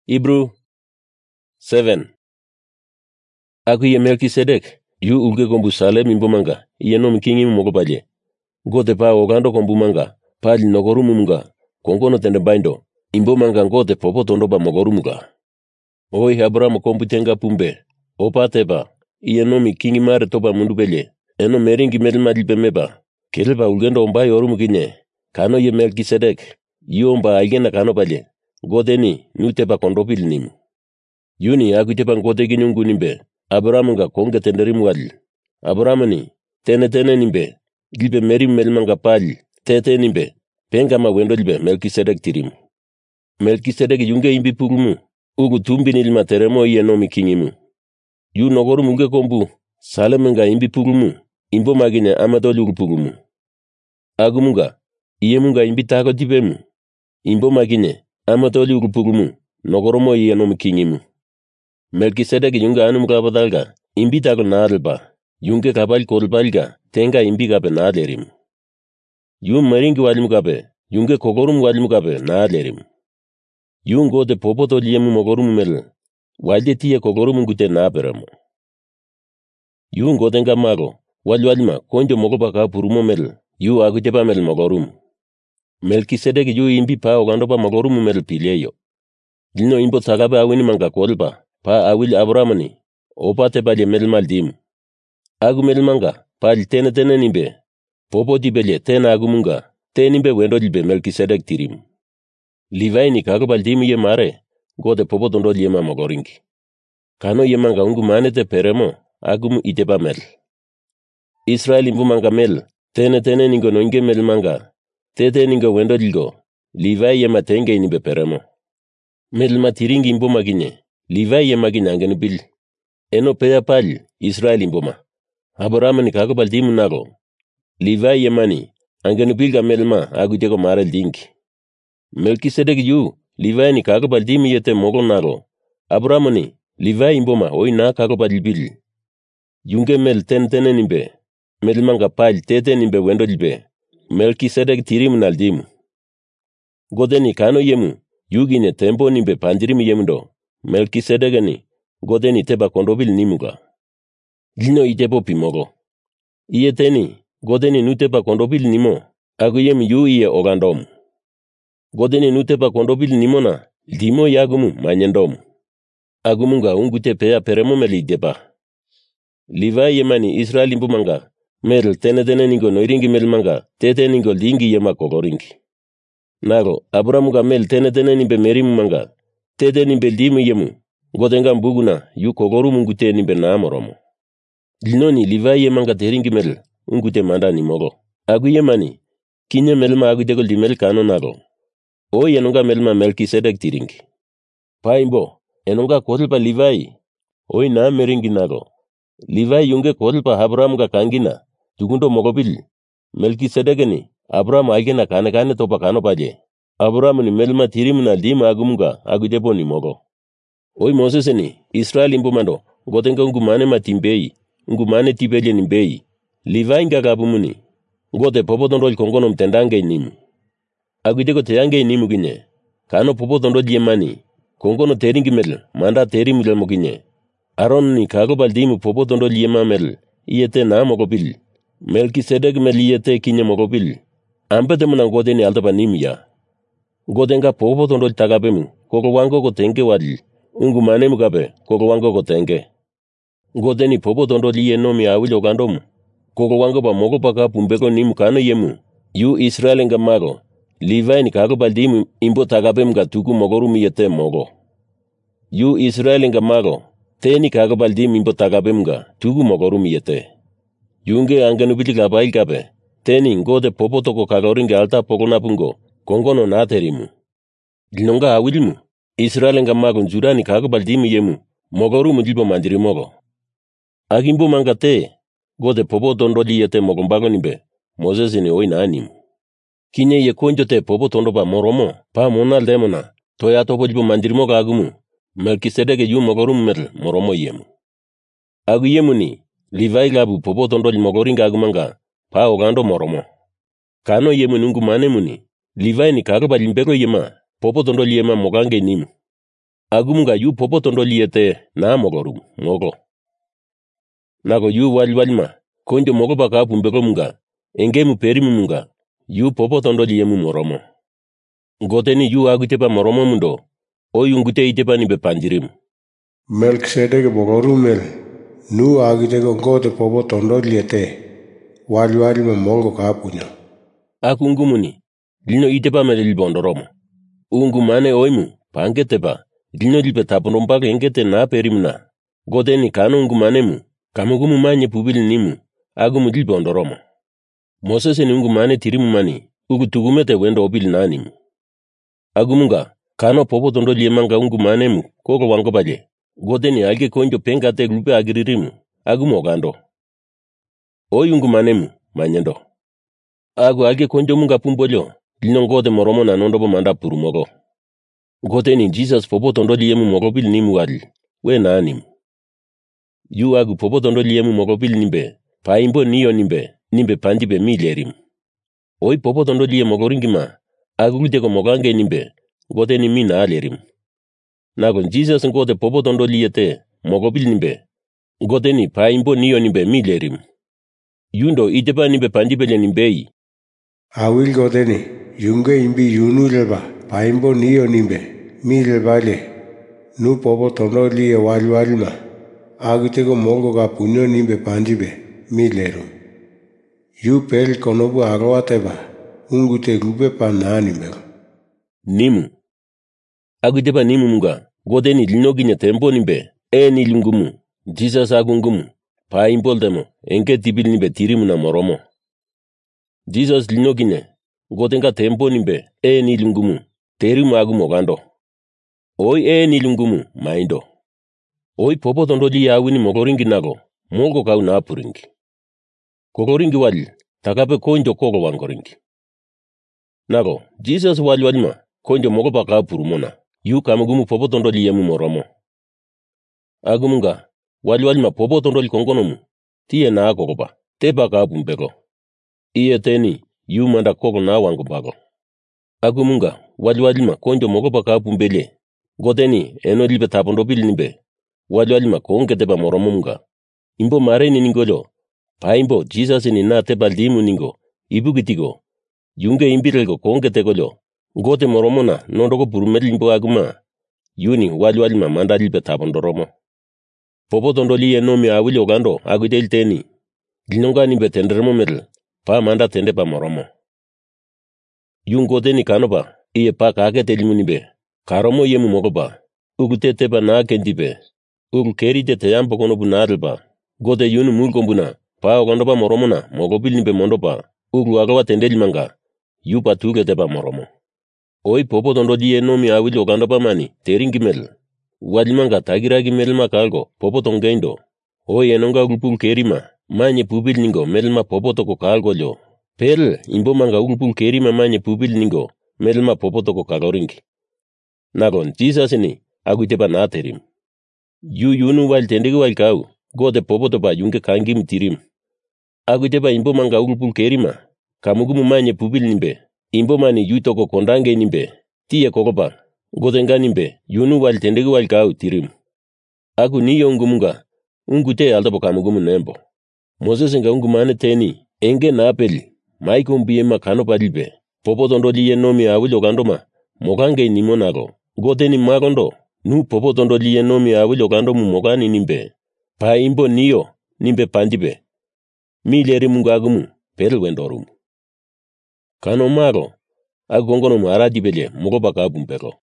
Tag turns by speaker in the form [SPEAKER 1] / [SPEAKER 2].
[SPEAKER 1] Hebrew 7. Aku ye Melkisedek, yu ulge kombu Salem imbomanga, iye nom kingi mogo paje. Gote pa ogando kombu manga, pali nogorumu munga, kongono tende baindo, imbomanga gote popo tondoba mogorumuga. Oi Abraham kombu tenga pumbe, opa teba, iye nomi kingi mare toba mundu belye, eno meringi melma dilpemeba, keleba ulgendo omba yorumu kine, kano ye Melkisedek, yu omba aigena kano paje, gote ni, nuteba kondopil nimu. Yuni aku tepa ngote kinyungu nimbe, Abraham nga konge tenderimu wali. Abraham ni, tene nimbe, gilbe merim melmanga pali, tete nimbe, penga ma wendo libe Melkisedek tirimu. Melkisedek yunge imbi pugumu, ugu tumbi nilma teremo iye nomi kingimu. Yu nogoru munge kombu, Salem nga imbi pugumu, imbo magine amadoli ugu pugumu. Agu munga, iye munga imbi tago tibemu, imbo magine, amadoli ugu pugumu, nogoromo iye nomi kingimu. Melkisedek yunga anu muka badalga, imbi tago naadalba, yunge kabal kolbalga, tenga imbi kabe naadlerimu. Yun maringi walimu kabe, yunge kogorum walimu kabe naadlerimu. Yun gode popoto liyemu mogorumu mel, walde tiye kogorumu ngute naaberamu. Yun gode nga mago, walima konjo mogoba ka purumo mel, yu aguteba mel mogorumu. Melkisedek yu imbi pa ogandoba mogorumu mel pileyo. Dino imbo tagabe awini manga kolba, pa awil Abrahamani, opa tebali melmaldimu. Agu melmanga, pali tene nimbe, popo dibelye tena agu munga, tenimbe wendo libe Melkisedek tirimu. Livai ni kagobaldimu ye mare, gode popo tondo liyema mogoringi. Kano ye manga ungu manete peremo, agumu iteba mel. Israel imbu manga mel, tene ningo noinge melmanga, tete ningo wendo ligo, Livai ye matenge inibe peremo. Melma tiringi imbu magine, Livai ye magine angenu bil. Eno peya pali, Israel imboma. Abraham ni kago baldimu nago. Livai ye mani, angenu bilga melma agutego marel dinki. Melkisedek yu, Livai ni kago baldimu yete mogo nago. Abraham ni, Livai imboma oi na kago balbil. Yunge mel tene nimbe, melmanga pali tete nimbe wendo libe. Melkisedek tirimu naldimu. Godeni kano yemu, yugine tempo nimbe pandirimu yemundo. Melkisedek ni, godeni teba kondobil nimuga. Dino itebo pimogo. Iye teni, godeni nuteba kondobil nimo, agu yem yu iye ogandomu. Godeni nuteba kondobil nimona, dimo yagumu manyendomu. Agumunga ungute peya peremo meli deba. Livai yemani Israel imbumanga, mel tene ningo noiringi melmanga, tete ningo lingi yema kogoringi. Nago, Abrahamuga mel tene nimbe merimu manga, tete nimbe limu yemu, godenga mbuguna yu kogoru mungute nimbe naamoromo. Dinoni Livai yemanga teringi mel, ungute manda ni mogo. Agu yemani, kinye melma agutego limel kano nago. O yenonga melma Melkisedek tiringi. Paimbo, enonga kotelpa Livai, oi na meringi nago. Livai yunge kotelpa Abrahamuga kangina, tugundo mogobil. Melkisedekeni, Abraham agena kane topa kano paje. Abraham ni melma tirimuna lima agumuga agutebo ni mogo. Oi Moseseni, Israel imbumando, gotenga ungumane matimbei, ungumane tibelye nimbei. Livai nga gabumuni, gote popo tondol kongono mtendange nimu. Agutego teyange nimu gine, kano popo tondol yemani, kongono teringi mel, manda teri mil mogine. Aron ni kago baldimu popo tondol yema mel, iyete na mogobil. Melkisedek mel iyete kinye mogobil. Ampete muna godeni altaba nimu ya. Godenga popo tondol tagabemu, koko wango ko tenge wali. Ungumane mugabe, koko wango ko tenge. Godeni popo tondol iye nomi awil ogandomu. Koko wango ba mogo paka pumbeko nimu kano yemu. Yu Israel nga mago. Livai ni kago baldimu imbo tagabemu ga tuku mogorumu yete mogo. Yu Israel nga mago. Teni kago baldimu imbo tagabemu ga tuku mogorumu yete. Yunge angenu bilik labail kabe. Teni ngode popo toko kagoringe alta poko napungo. Kongono naterimu. Dinonga awilimu. Israel nga mago njurani kago baldimu yemu. Mogorumu jilbo mandiri mogo. Agimbo manga te. Gode popo tondo liyete mogombago nimbe. Moses ni oi nanimu. Kinye ye konjo te popo tondo ba moromo. Pa monal demona. Toya topo jilbo mandiri mogo agumu. Melkisedeke yu mogorumu mel moromo yemu. Agu yemu ni. Livai labu popo tondo li mogoringa agumanga. Pa ogando moromo. Kano yemu nungu mane muni. Livai ni kago balimbego yema. Popo tondo li yema mogange nimu. Agumunga yu popo tondoliete na mogorum mogo. Nago yu walima konjo mogo baka pumbeko munga engemu perimu munga yu popo tondoliemu moromo. Ngoteni yu agitepa moromo mundo o yungute itepa nibe panjirim.
[SPEAKER 2] Melkisedek bogorumel nu agiteko ngote popo tondoliete walima mongo kapunya.
[SPEAKER 1] Akungumuni lino itepa melil bondoromo. Ungumane oimu pangetepa lino lipe taponompaka engete na perimna. Goteni kano ungumanemu kamugumu manye pubili nimu agumu lipe ondoromo. Mosese ni ungumane tirimu mani ugutugumete wendo opili nanimu. Agumunga kano popo tondoliemanga ungumanemu koko wangopaje. Goteni alge konjo pengate lupe agiririmu agumu ogando. Oy ungumanemu manyendo. Agu alge konjo munga pumbolyo lino ngote moromo na nondobo manda purumogo. Goteni Jesus popo tondoliemu mogopili nimu wali we na animu. Yu agu popo tondoliemu mogopili nimbe paimbo niyo nimbe panjibe milerimu. Oy popo tondolie mogoringima agu gulteko mogange nimbe goteni mina alerimu. Nago Jesus ngote popo tondoliete mogopili nimbe goteni paimbo niyo nimbe milerimu. Yundo itepa nimbe panjibele nimbei.
[SPEAKER 2] Awil goteni yunge imbi yunuleba paimbo niyo nimbe milebale nu popo tondolie walima agiteko mongo kapunyo nimbe panjibe milerum. Yu pel konobu agawateba ungute lupe pananime.
[SPEAKER 1] Nimu agitepa nimu munga goteni linoginya tempo nimbe ni lungumu Jesus agungumu paimbol demo enge tibil nimbe tirimu na moromo. Jesus linoginya gotenga tempo nimbe ni lungumu terimu agumo gando. Oy ni lungumu maindo. Oy popo tondoli awini mogoringi nago mogo kau na apuringi. Kogoringi wali takape konjo koko wangoringi. Nago Jesus walima konjo mogo baka apurumona yu kamugumu popo tondoli yemu moromo. Agumunga walima popo tondoli kongonomu tiye na akokopa te baka apumbeko. Iye teni yu manda koko na wangobago. Agumunga walima konjo mogo baka apumbele goteni eno lipe tapondopili nimbe walima konge tepa moromo munga. Imbo mareni ningolo paimbo Jesus ni na tepa limu ningo ibugitigo yunge imbirelgo konge tegolo gote moromona nondoko purumeli imbo aguma yuni walima manda lipe tapondoromo. Popo tondoli enomi awili ogando aguitel teni linonga nimbe tenderemo medel pa manda tende pa moromo. Yungoteni kanopa iye pa kake telimu nimbe karomo yemu mogopa ugute tepa na kendipe ugu kerite teyampo konobu nadelpa gote yunu mulkombuna pa ogandopa moromona mogopil nimbe mondopa ugu agawa tendeli manga yupa tuge tepa moromo. Oy popo tondoli enomi awili ogandopa mani teringimel walimanga tagiragi melma kalgo popo tongeindo. Oy enonga ugupul kerima manye pubil ningo melma popo toko kalgo lyo pel imbo manga ugupul kerima manye pubil ningo melma popo toko kaloringi. Nagon Jesus ni aguitepa na terim. Yunu wal tendegi wal kau gote popo topa yunge kangim tirim. Aguitepa imbo manga ugupul kerima kamugumu manye pubil nimbe imbo mani yu toko kondange nimbe tiye kokopa gotenga nimbe yunu wal tendegi wal kau tirim. Agu niyo ungumunga ungute altopo kamugumu nembo. Moses nga ungumane teni enge na apeli maiko mbiema kano palipe popo tondoli enomi awili ogandoma mokange nimonago goteni magondo nu popo tondoli enomi awili ogandomu mogani nimbe pa imbo niyo nimbe pandipe mileri mungagumu pel wendorumu. Kano mago agongono maradi bele mogo baka bumpeko.